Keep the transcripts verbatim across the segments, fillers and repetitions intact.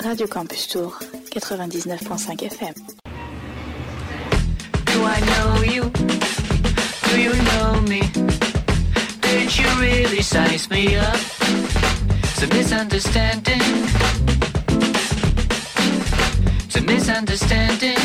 Radio Campus Tour, quatre-vingt-dix-neuf virgule cinq F M. Do I know you? Do you know me? Did you really size me up? It's a misunderstanding. It's a misunderstanding.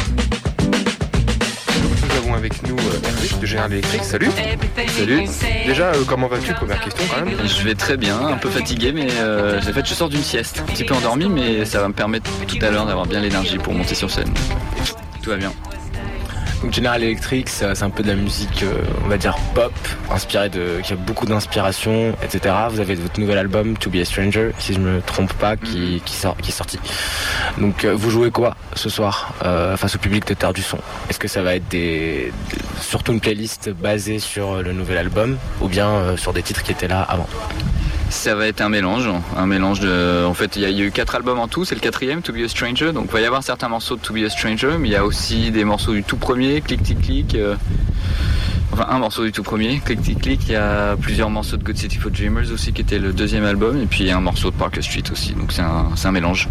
Nous avons avec nous euh, Hervé de General Electric. Salut. Salut. Déjà, euh, comment vas-tu? Première question quand même. Je vais très bien, un peu fatigué, mais euh, en fait je sors d'une sieste. Un petit peu endormi, mais ça va me permettre tout à l'heure d'avoir bien l'énergie pour monter sur scène. Tout va bien. Donc General Electric, c'est un peu de la musique, euh, on va dire pop, inspirée de, qui a beaucoup d'inspiration, et cetera. Vous avez votre nouvel album To Be a Stranger, si je me trompe pas, qui, qui, sort, qui est sorti. Donc euh, vous jouez quoi ce soir euh, face au public de Terre du Son? Est-ce que ça va être des, des, surtout une playlist basée sur le nouvel album, ou bien euh, sur des titres qui étaient là avant? Ça va être un mélange, un mélange de... En fait, il y, y a eu quatre albums en tout, c'est le quatrième, To Be a Stranger. Donc il va y avoir certains morceaux de To Be a Stranger, mais il y a aussi des morceaux du tout premier, Click Tick Click. Euh... Enfin, un morceau du tout premier, Click Tick Click. Il y a plusieurs morceaux de Good City for Dreamers aussi, qui était le deuxième album. Et puis il y a un morceau de Parker Street aussi, donc c'est un, c'est un mélange.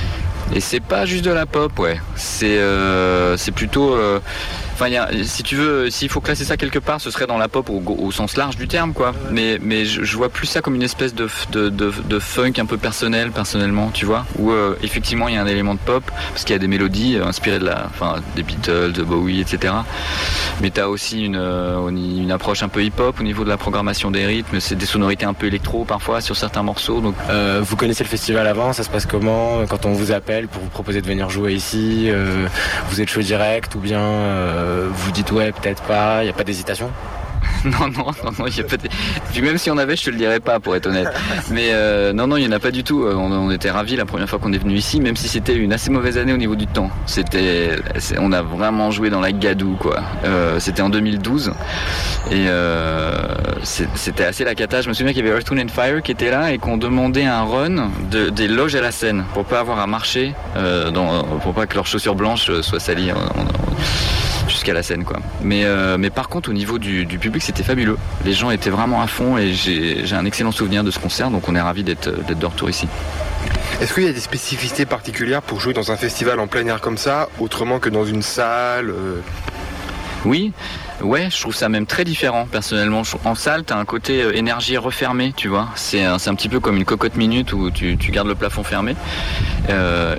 Et c'est pas juste de la pop, ouais. C'est, euh, c'est plutôt... Euh... Enfin, y a, si tu veux, s'il faut classer ça quelque part, ce serait dans la pop au, au sens large du terme, quoi. Mais, mais je, je vois plus ça comme une espèce de, de, de, de funk un peu personnel, personnellement, tu vois. Où euh, effectivement il y a un élément de pop, parce qu'il y a des mélodies euh, inspirées de la, enfin, des Beatles, de Bowie, et cetera. Mais t'as aussi une, euh, une approche un peu hip-hop au niveau de la programmation des rythmes. C'est des sonorités un peu électro parfois sur certains morceaux. Donc, euh, vous connaissez le festival avant? Ça se passe comment quand on vous appelle pour vous proposer de venir jouer ici? euh, Vous êtes chaud direct ou bien euh, vous dites ouais, peut-être pas, il n'y a pas d'hésitation? Non, non, non, non, il y a pas de... Puis même si on avait, je te le dirais pas, pour être honnête. Mais euh, non, non, il y en a pas du tout. On, on était ravis la première fois qu'on est venu ici, même si c'était une assez mauvaise année au niveau du temps. C'était, on a vraiment joué dans la gadoue, quoi. Euh, c'était en deux mille douze et euh, c'était assez la cata. Je me souviens qu'il y avait Earth, Wind and Fire qui était là et qu'on demandait un run de, des loges à la scène pour pas avoir à marcher, euh, dans, pour pas que leurs chaussures blanches soient salies. On, on, jusqu'à la scène, quoi. Mais, euh, mais par contre au niveau du, du public c'était fabuleux, les gens étaient vraiment à fond et j'ai, j'ai un excellent souvenir de ce concert, donc on est ravis d'être, d'être de retour ici. Est-ce qu'il y a des spécificités particulières pour jouer dans un festival en plein air comme ça, autrement que dans une salle euh... Oui, ouais, je trouve ça même très différent personnellement. En salle, t'as un côté énergie refermée, tu vois. C'est un, c'est un petit peu comme une cocotte minute où tu, tu gardes le plafond fermé. Euh,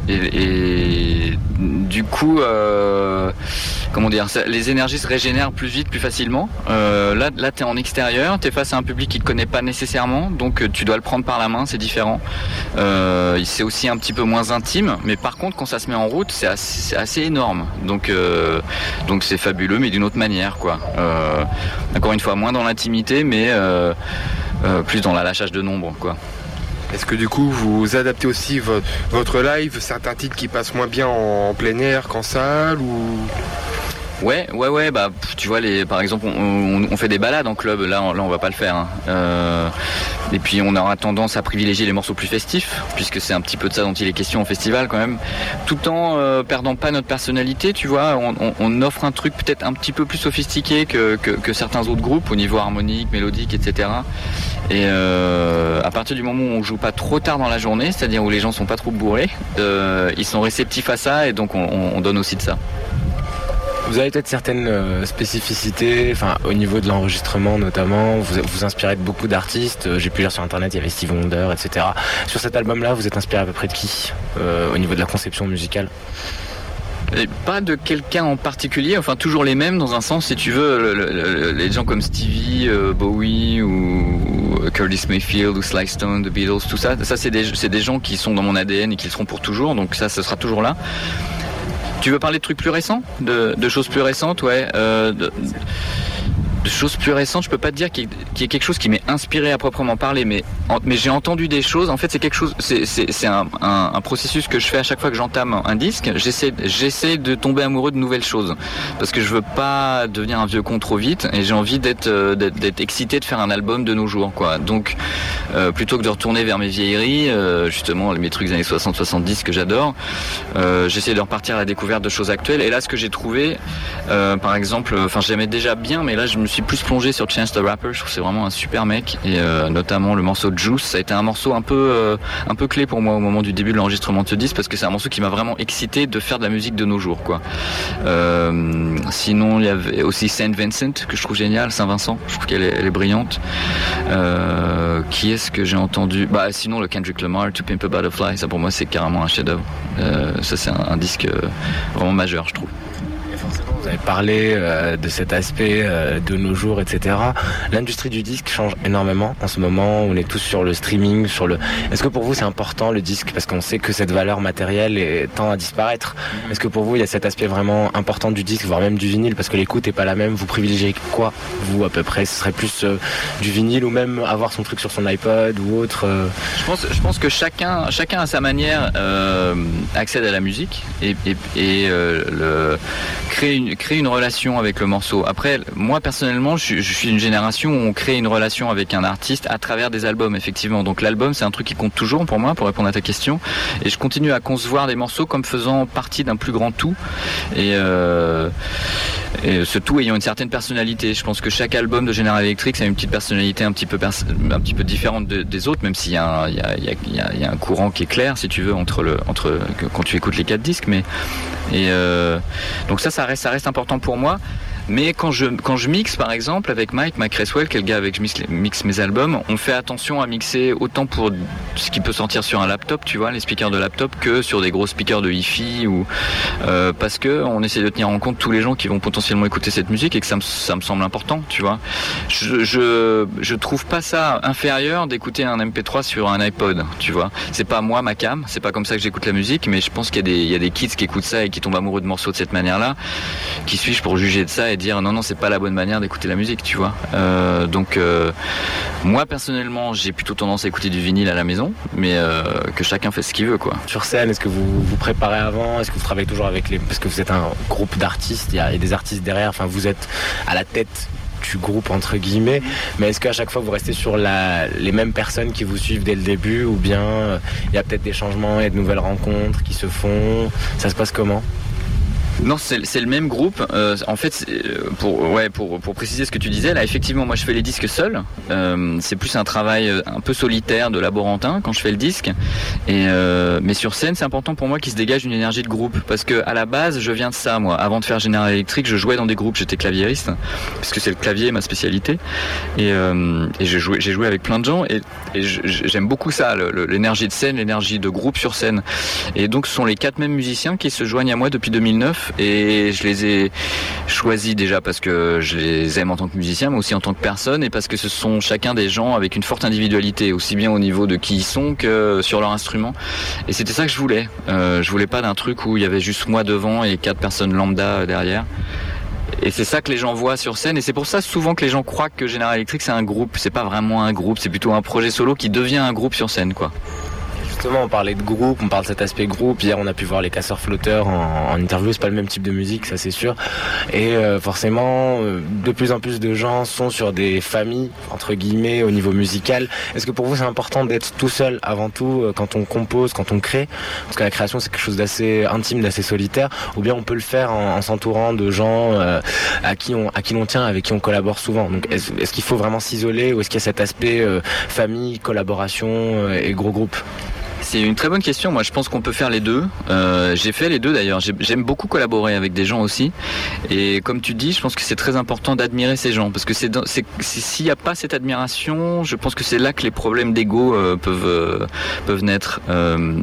et, et du coup, euh, comment dire, ça, les énergies se régénèrent plus vite, plus facilement. Euh, là, là, t'es en extérieur, t'es face à un public qui te connaît pas nécessairement, donc tu dois le prendre par la main, c'est différent. Euh, c'est aussi un petit peu moins intime, mais par contre, quand ça se met en route, c'est assez, c'est assez énorme. Donc, euh, donc c'est fabuleux, mais d'une autre manière, quoi. Euh, encore une fois, moins dans l'intimité, mais euh, euh, plus dans la lâchage de nombre, quoi. Est-ce que du coup vous adaptez aussi votre, votre live, certains titres qui passent moins bien en, en plein air qu'en salle ou... Ouais, ouais, ouais, bah tu vois, les, par exemple, on, on, on fait des balades en club, là, on, là on va pas le faire. Hein. Euh, et puis on aura tendance à privilégier les morceaux plus festifs, puisque c'est un petit peu de ça dont il est question au festival quand même, tout en euh, perdant pas notre personnalité, tu vois. On, on, on offre un truc peut-être un petit peu plus sophistiqué que, que, que certains autres groupes au niveau harmonique, mélodique, et cetera. Et euh, à partir du moment où on joue pas trop tard dans la journée, c'est-à-dire où les gens sont pas trop bourrés, euh, ils sont réceptifs à ça et donc on, on donne aussi de ça. Vous avez peut-être certaines euh, spécificités, enfin au niveau de l'enregistrement notamment, vous vous inspirez de beaucoup d'artistes. J'ai pu lire sur internet, il y avait Stevie Wonder, et cetera. Sur cet album-là, vous êtes inspiré à peu près de qui euh, au niveau de la conception musicale? Et pas de quelqu'un en particulier, enfin toujours les mêmes dans un sens, si tu veux, le, le, le, les gens comme Stevie, euh, Bowie ou, ou Curtis Mayfield ou Sly Stone, The Beatles, tout ça, ça c'est des, c'est des gens qui sont dans mon A D N et qui le seront pour toujours, donc ça, ça sera toujours là. Tu veux parler de trucs plus récents, de, de choses plus récentes, ouais. Euh, de, de choses plus récentes, je peux pas te dire qu'il y ait quelque chose qui m'est inspiré à proprement parler, mais, en, mais j'ai entendu des choses. En fait, c'est quelque chose, c'est, c'est, c'est un, un, un processus que je fais à chaque fois que j'entame un disque. J'essaie, j'essaie de tomber amoureux de nouvelles choses, parce que je veux pas devenir un vieux con trop vite, et j'ai envie d'être, d'être, d'être excité de faire un album de nos jours, quoi. Donc, euh, plutôt que de retourner vers mes vieilleries, euh, justement, mes trucs des années soixante soixante-dix que j'adore, euh, j'essaie de repartir à la découverte de choses actuelles. Et là, ce que j'ai trouvé, euh, par exemple, enfin, j'aimais déjà bien, mais là, je me suis plus plongé sur Chance the Rapper. Je trouve que c'est vraiment un super mec, et euh, notamment le morceau Juice, ça a été un morceau un peu euh, un peu clé pour moi au moment du début de l'enregistrement de ce disque, parce que c'est un morceau qui m'a vraiment excité de faire de la musique de nos jours, quoi. Euh, sinon, il y avait aussi Saint Vincent que je trouve génial, Saint-Vincent. Je trouve qu'elle est, elle est brillante. Euh, qui est-ce que j'ai entendu? Bah, sinon le Kendrick Lamar, To Pimp a Butterfly, ça pour moi c'est carrément un chef-d'œuvre. Euh, ça c'est un, un disque vraiment majeur, je trouve. Vous avez parlé euh, de cet aspect euh, de nos jours, et cetera. L'industrie du disque change énormément en ce moment. On est tous sur le streaming, sur le. Est-ce que pour vous c'est important le disque, parce qu'on sait que cette valeur matérielle est, tend à disparaître? Est-ce que pour vous il y a cet aspect vraiment important du disque, voire même du vinyle, parce que l'écoute est pas la même? Vous privilégiez quoi, vous, à peu près? Ce serait plus euh, du vinyle, ou même avoir son truc sur son iPod ou autre? euh... Je pense, je pense que chacun, chacun à sa manière euh, accède à la musique et, et, et euh, le crée une créer une relation avec le morceau. Après, moi personnellement, je, je suis d'une génération où on crée une relation avec un artiste à travers des albums, effectivement. Donc l'album, c'est un truc qui compte toujours pour moi, pour répondre à ta question. Et je continue à concevoir des morceaux comme faisant partie d'un plus grand tout. Et, euh, et ce tout ayant une certaine personnalité. Je pense que chaque album de General Electric, ça a une petite personnalité un petit peu, pers- un petit peu différente de, des autres, même s'il y a, un, il y, a, il y, a, il y, a, il y a un courant qui est clair, si tu veux, entre le, entre quand tu écoutes les quatre disques. Mais et euh, donc ça, ça reste, ça reste important pour moi. Mais quand je, quand je mixe, par exemple, avec Mike, Mike Cresswell, qui est le gars avec qui je mixe, mixe mes albums, on fait attention à mixer autant pour ce qui peut sortir sur un laptop, tu vois, les speakers de laptop, que sur des gros speakers de hi-fi, ou, euh, parce que on essaie de tenir en compte tous les gens qui vont potentiellement écouter cette musique, et que ça me, ça me semble important, tu vois. Je, je, je trouve pas ça inférieur d'écouter un M P trois sur un iPod, tu vois. C'est pas moi, ma cam, c'est pas comme ça que j'écoute la musique, mais je pense qu'il y a des, il y a des kids qui écoutent ça et qui tombent amoureux de morceaux de cette manière-là. Qui suis-je pour juger de ça et dire non, non, c'est pas la bonne manière d'écouter la musique, tu vois. Euh, donc, euh, moi personnellement, j'ai plutôt tendance à écouter du vinyle à la maison, mais euh, que chacun fait ce qu'il veut, quoi. Sur scène, est-ce que vous vous préparez avant? Est-ce que vous travaillez toujours avec les. Parce que vous êtes un groupe d'artistes, il y a, il y a des artistes derrière, enfin, vous êtes à la tête du groupe, entre guillemets, mais est-ce qu'à chaque fois vous restez sur la, les mêmes personnes qui vous suivent dès le début, ou bien euh, il y a peut-être des changements, il y a de nouvelles rencontres qui se font? Ça se passe comment? Non, c'est, c'est le même groupe. Euh, en fait, pour, ouais, pour, pour préciser ce que tu disais, là, effectivement, moi, je fais les disques seul. Euh, c'est plus un travail un peu solitaire de laborantin quand je fais le disque. Et euh, mais sur scène, c'est important pour moi qu'il se dégage une énergie de groupe, parce que à la base, je viens de ça, moi. Avant de faire General Electric, je jouais dans des groupes. J'étais claviériste, puisque c'est le clavier ma spécialité. Et, euh, et j'ai joué, j'ai joué avec plein de gens. Et, et je, j'aime beaucoup ça, le, le, l'énergie de scène, l'énergie de groupe sur scène. Et donc, ce sont les quatre mêmes musiciens qui se joignent à moi depuis deux mille neuf. Et je les ai choisis déjà parce que je les aime en tant que musicien, mais aussi en tant que personne, et parce que ce sont chacun des gens avec une forte individualité, aussi bien au niveau de qui ils sont que sur leur instrument. Et c'était ça que je voulais. Euh, je voulais pas d'un truc où il y avait juste moi devant et quatre personnes lambda derrière. Et c'est ça que les gens voient sur scène, et c'est pour ça souvent que les gens croient que General Electric c'est un groupe. C'est pas vraiment un groupe, c'est plutôt un projet solo qui devient un groupe sur scène, quoi. Justement, on parlait de groupe, on parle de cet aspect groupe. Hier, on a pu voir les Casseurs Flotteurs en, en interview. C'est pas le même type de musique, ça c'est sûr. Et euh, forcément, euh, de plus en plus de gens sont sur des familles, entre guillemets, au niveau musical. Est-ce que pour vous, c'est important d'être tout seul avant tout, euh, quand on compose, quand on crée? Parce que la création, c'est quelque chose d'assez intime, d'assez solitaire. Ou bien on peut le faire en, en s'entourant de gens euh, à qui on à qui l'on tient, avec qui on collabore souvent. Donc, est-ce, est-ce qu'il faut vraiment s'isoler, ou est-ce qu'il y a cet aspect euh, famille, collaboration euh, et gros groupe? C'est une très bonne question. Moi, je pense qu'on peut faire les deux. Euh, j'ai fait les deux d'ailleurs. J'ai, j'aime beaucoup collaborer avec des gens aussi. Et comme tu dis, je pense que c'est très important d'admirer ces gens, parce que c'est, dans, c'est, c'est s'il n'y a pas cette admiration, je pense que c'est là que les problèmes d'ego euh, peuvent euh, peuvent naître. Euh,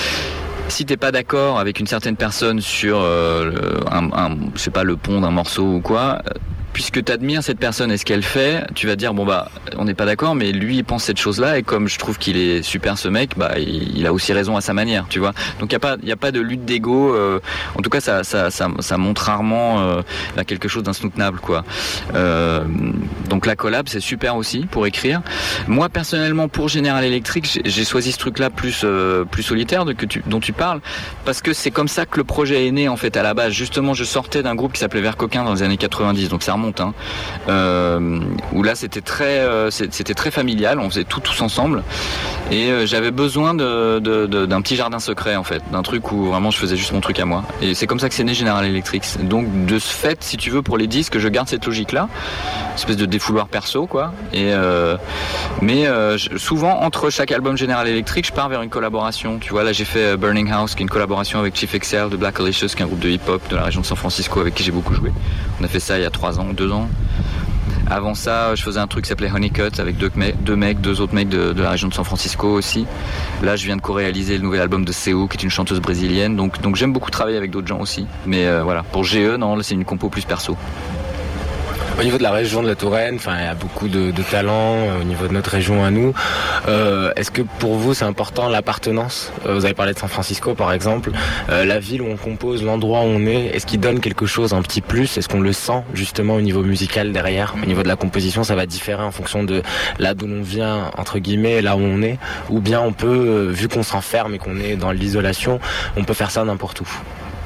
Si t'es pas d'accord avec une certaine personne sur euh, un, un, je sais pas, le pont d'un morceau ou quoi, puisque t'admires cette personne et ce qu'elle fait, tu vas dire bon bah on n'est pas d'accord, mais lui il pense cette chose-là, et comme je trouve qu'il est super ce mec, bah il, il a aussi raison à sa manière, tu vois. Donc il y a pas il y a pas de lutte d'ego. Euh, en tout cas ça ça ça, ça montre rarement euh, à quelque chose d'insoutenable, quoi. Euh, donc la collab c'est super aussi pour écrire. Moi personnellement pour General Electric j'ai, j'ai choisi ce truc-là plus euh, plus solitaire de, que tu, dont tu parles, parce que c'est comme ça que le projet est né en fait à la base. Justement je sortais d'un groupe qui s'appelait Vert Coquin dans les années quatre-vingt-dix, donc ça remonte Clermontin, euh, où là c'était très, euh, c'était très familial, on faisait tout tous ensemble, et euh, j'avais besoin de, de, de, d'un petit jardin secret en fait, d'un truc où vraiment je faisais juste mon truc à moi. Et c'est comme ça que c'est né General Electric. Donc de ce fait, si tu veux, pour les disques, je garde cette logique-là, espèce de défouloir perso quoi. Et euh, mais euh, souvent entre chaque album General Electric, je pars vers une collaboration. Tu vois, là j'ai fait Burning House, qui est une collaboration avec Chief Excel de Black Alicious, qui est un groupe de hip-hop de la région de San Francisco avec qui j'ai beaucoup joué. On a fait ça il y a trois ans, deux ans. Avant ça, je faisais un truc qui s'appelait Honeycut avec deux mecs, deux mecs, deux autres mecs de, de la région de San Francisco aussi. Là, je viens de co-réaliser le nouvel album de Seo, qui est une chanteuse brésilienne. Donc, donc j'aime beaucoup travailler avec d'autres gens aussi. Mais euh, voilà, pour G E, non, là c'est une compo plus perso. Au niveau de la région de la Touraine, enfin, il y a beaucoup de, de talents euh, au niveau de notre région à nous. Euh, est-ce que pour vous, c'est important l'appartenance ? euh, Vous avez parlé de San Francisco, par exemple. Euh, la ville où on compose, l'endroit où on est, est-ce qu'il donne quelque chose, un petit plus ? Est-ce qu'on le sent justement au niveau musical derrière ? Au niveau de la composition, ça va différer en fonction de là d'où l'on vient, entre guillemets, là où on est. Ou bien on peut, vu qu'on s'enferme et qu'on est dans l'isolation, on peut faire ça n'importe où.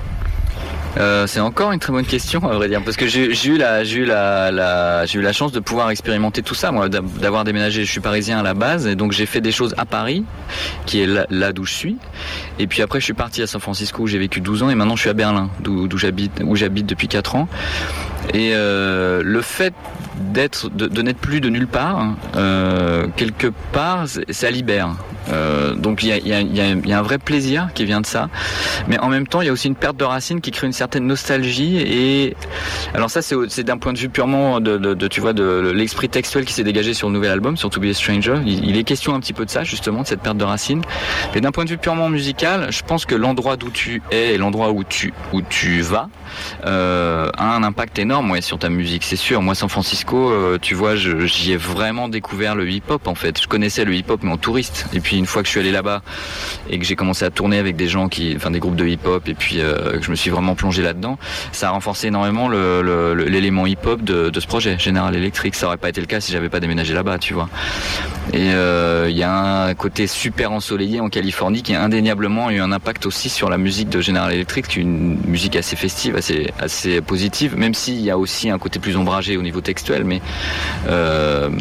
Euh, c'est encore une très bonne question à vrai dire, parce que j'ai, j'ai eu la j'ai eu la, la j'ai eu la chance de pouvoir expérimenter tout ça, moi, d'avoir déménagé. Je suis parisien à la base, et donc j'ai fait des choses à Paris, qui est là, là d'où je suis, et puis après je suis parti à San Francisco où j'ai vécu douze ans, et maintenant je suis à Berlin d'où, d'où j'habite où j'habite depuis quatre ans. Et euh, le fait d'être de, de n'être plus de nulle part, euh, quelque part, ça libère. Euh, donc il y a, y, a, y, a, y a un vrai plaisir qui vient de ça, mais en même temps il y a aussi une perte de racines qui crée une certaine nostalgie. Et alors ça c'est, c'est d'un point de vue purement de, de, de tu vois de l'esprit textuel qui s'est dégagé sur le nouvel album, sur To Be a Stranger. Il, il est question un petit peu de ça justement, de cette perte de racines. Mais d'un point de vue purement musical, je pense que l'endroit d'où tu es et l'endroit où tu où tu vas euh, a un impact énorme ouais, sur ta musique, c'est sûr. Moi San Francisco, euh, tu vois, je, j'y ai vraiment découvert le hip-hop en fait. Je connaissais le hip-hop mais en touriste. Et puis une fois que je suis allé là-bas et que j'ai commencé à tourner avec des gens qui, enfin des groupes de hip-hop, et puis euh, que je me suis vraiment plongé là-dedans, ça a renforcé énormément le, le, le, l'élément hip-hop de, de ce projet General Electric. Ça aurait pas été le cas si j'avais pas déménagé là-bas, tu vois. Et il euh, y a un côté super ensoleillé en Californie qui a indéniablement eu un impact aussi sur la musique de General Electric, qui est une musique assez festive, assez, assez positive, même s'il y a aussi un côté plus ombragé au niveau textuel, mais euh,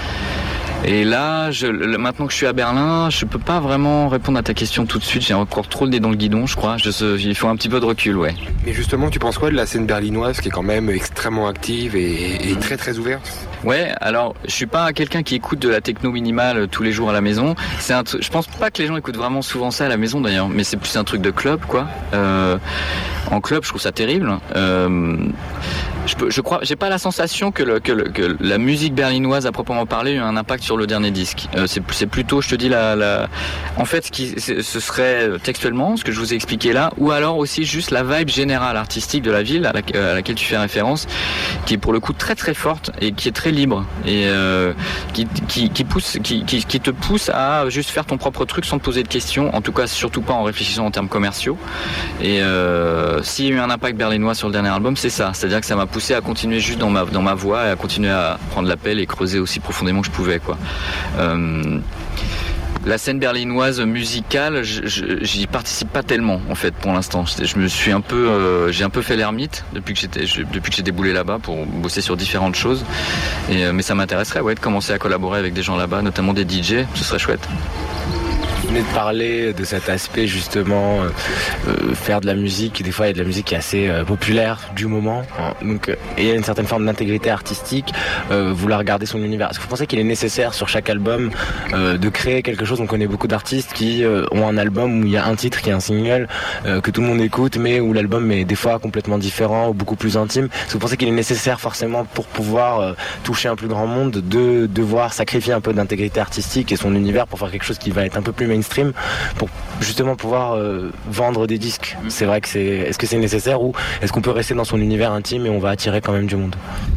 et là, je, maintenant que je suis à Berlin, je peux pas vraiment répondre à ta question tout de suite. J'ai encore trop le nez dans le guidon, je crois. Je, il faut un petit peu de recul, ouais. Mais justement, tu penses quoi de la scène berlinoise qui est quand même extrêmement active et, et très très ouverte ? Ouais, alors je suis pas quelqu'un qui écoute de la techno minimale tous les jours à la maison. C'est un, je pense pas que les gens écoutent vraiment souvent ça à la maison d'ailleurs, mais c'est plus un truc de club, quoi. Euh, en club, je trouve ça terrible. Euh, je, peux, je crois, j'ai pas la sensation que, le, que, le, que la musique berlinoise à proprement parler a eu un impact sur le dernier disque. Euh, c'est, c'est plutôt, je te dis, la, la... en fait, ce, qui, ce serait textuellement ce que je vous ai expliqué là, ou alors aussi juste la vibe générale artistique de la ville à, la, à laquelle tu fais référence, qui est pour le coup très très forte et qui est très libre et euh, qui, qui, qui, pousse, qui, qui, qui te pousse à juste faire ton propre truc sans te poser de questions, en tout cas surtout pas en réfléchissant en termes commerciaux. Et euh, s'il y a eu un impact berlinois sur le dernier album, c'est ça, c'est-à-dire que ça m'a poussé à continuer juste dans ma, dans ma voie et à continuer à prendre l'appel et creuser aussi profondément que je pouvais, quoi. Euh, La scène berlinoise musicale, je, je, j'y participe pas tellement en fait pour l'instant. Je me suis un peu, euh, j'ai un peu fait l'ermite depuis que j'étais, je, depuis que j'ai déboulé là-bas pour bosser sur différentes choses. Et, mais ça m'intéresserait, ouais, de commencer à collaborer avec des gens là-bas, notamment des D J. Ce serait chouette. Vous venez de parler de cet aspect justement, euh, faire de la musique. Des fois, il y a de la musique qui est assez euh, populaire du moment. Hein, donc, euh, et il y a une certaine forme d'intégrité artistique. Euh, vouloir regarder son univers. Est-ce que vous pensez qu'il est nécessaire sur chaque album euh, de créer quelque chose ? On connaît beaucoup d'artistes qui euh, ont un album où il y a un titre qui est un single euh, que tout le monde écoute, mais où l'album est des fois complètement différent ou beaucoup plus intime. Est-ce que vous pensez qu'il est nécessaire forcément pour pouvoir euh, toucher un plus grand monde de devoir sacrifier un peu d'intégrité artistique et son univers pour faire quelque chose qui va être un peu plus mainstream pour justement pouvoir euh, vendre des disques? C'est vrai que c'est... Est-ce que c'est nécessaire ou est-ce qu'on peut rester dans son univers intime et on va attirer quand même du monde?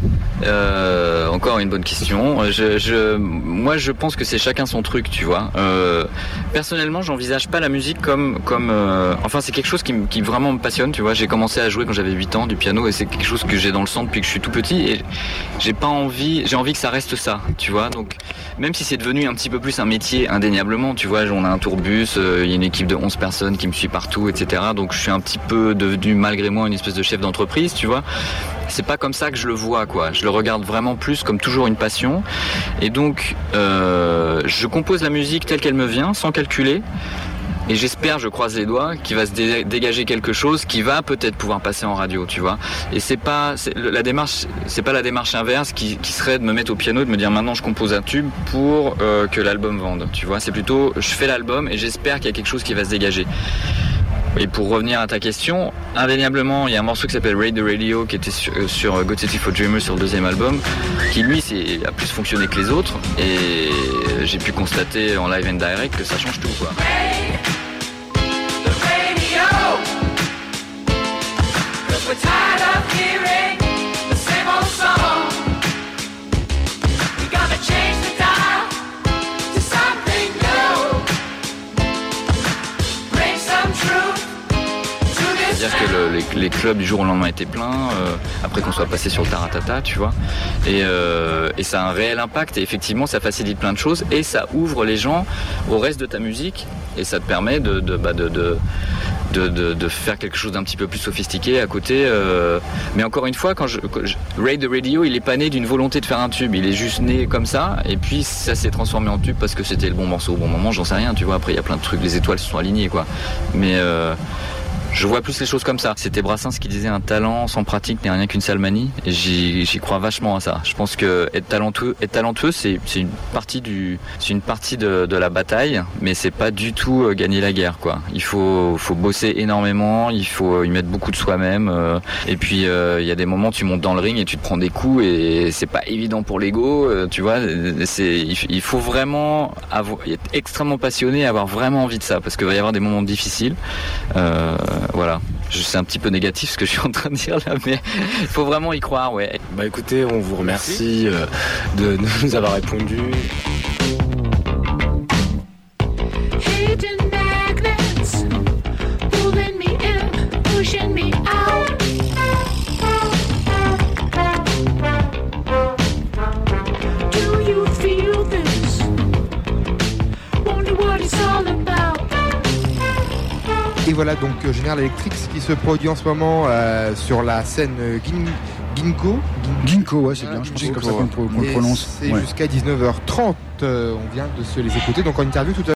Euh, encore une bonne question. Je, je, moi, je pense que c'est chacun son truc, tu vois. Euh, personnellement, j'envisage pas la musique comme, comme. Euh, enfin, c'est quelque chose qui, qui vraiment me passionne, tu vois. J'ai commencé à jouer quand j'avais huit ans du piano et c'est quelque chose que j'ai dans le sang depuis que je suis tout petit et j'ai pas envie, j'ai envie que ça reste ça, tu vois. Donc, même si c'est devenu un petit peu plus un métier indéniablement, tu vois, on a un tourbus, il euh, y a une équipe de onze personnes qui me suit partout, et cetera. Donc, je suis un petit peu devenu malgré moi une espèce de chef d'entreprise, tu vois. c'est pas comme ça que je le vois, quoi. Je le regarde vraiment plus comme toujours une passion. Et donc, euh, je compose la musique telle qu'elle me vient, sans calculer. Et j'espère, je croise les doigts, qu'il va se dé- dégager quelque chose qui va peut-être pouvoir passer en radio, tu vois. Et c'est pas c'est, la démarche, c'est pas la démarche inverse qui, qui serait de me mettre au piano, de me dire maintenant je compose un tube pour euh, que l'album vende, tu vois. C'est plutôt je fais l'album et j'espère qu'il y a quelque chose qui va se dégager. Et pour revenir à ta question, indéniablement, il y a un morceau qui s'appelle Raid the Radio qui était sur, sur God City for Dreamers sur le deuxième album, qui lui c'est, a plus fonctionné que les autres. Et j'ai pu constater en live and direct que ça change tout, quoi. We're tired of hearing the same old song. We gotta change the dial to something new. Bring some truth to this. C'est-à-dire que le, les, les clubs du jour au lendemain étaient pleins, euh, après qu'on soit passé sur le taratata, tu vois. Et, euh, et ça a un réel impact, et effectivement ça facilite plein de choses, et ça ouvre les gens au reste de ta musique, et ça te permet de... de, bah de, de De, de, de faire quelque chose d'un petit peu plus sophistiqué à côté. Euh... Mais encore une fois, quand je, quand je... Raid the Radio, il est pas né d'une volonté de faire un tube. Il est juste né comme ça. Et puis ça s'est transformé en tube parce que c'était le bon morceau au bon moment. J'en sais rien, tu vois. Après, il y a plein de trucs. Les étoiles se sont alignées, quoi. Mais euh... je vois plus les choses comme ça. C'était Brassens qui disait un talent sans pratique n'est rien qu'une sale manie. Et j'y, j'y crois vachement à ça. Je pense que être talentueux, être talentueux, c'est, c'est une partie du, c'est une partie de, de la bataille, mais c'est pas du tout euh, gagner la guerre, quoi. Il faut, faut bosser énormément, il faut y mettre beaucoup de soi-même. Euh, et puis il euh, y a des moments où tu montes dans le ring et tu te prends des coups et c'est pas évident pour l'ego, euh, tu vois. C'est, il faut vraiment avoir, être extrêmement passionné, et avoir vraiment envie de ça, parce qu'il va y avoir des moments difficiles. Euh, Voilà, je c'est un petit peu négatif ce que je suis en train de dire là, mais il faut vraiment y croire, ouais. Bah écoutez, on vous remercie euh, de, de nous avoir répondu. Hidden magnets pulling me in, pushing me out. Do you feel this? Wonder what it's all about. Et voilà donc euh, General Electric qui se produit en ce moment euh, sur la scène euh, Gin- Ginkgo. Ginkgo, ouais, c'est bien, je pense que c'est comme ça qu'on, qu'on le prononce. C'est ouais. jusqu'à dix-neuf heures trente, euh, on vient de se les écouter, donc en interview tout à l'heure.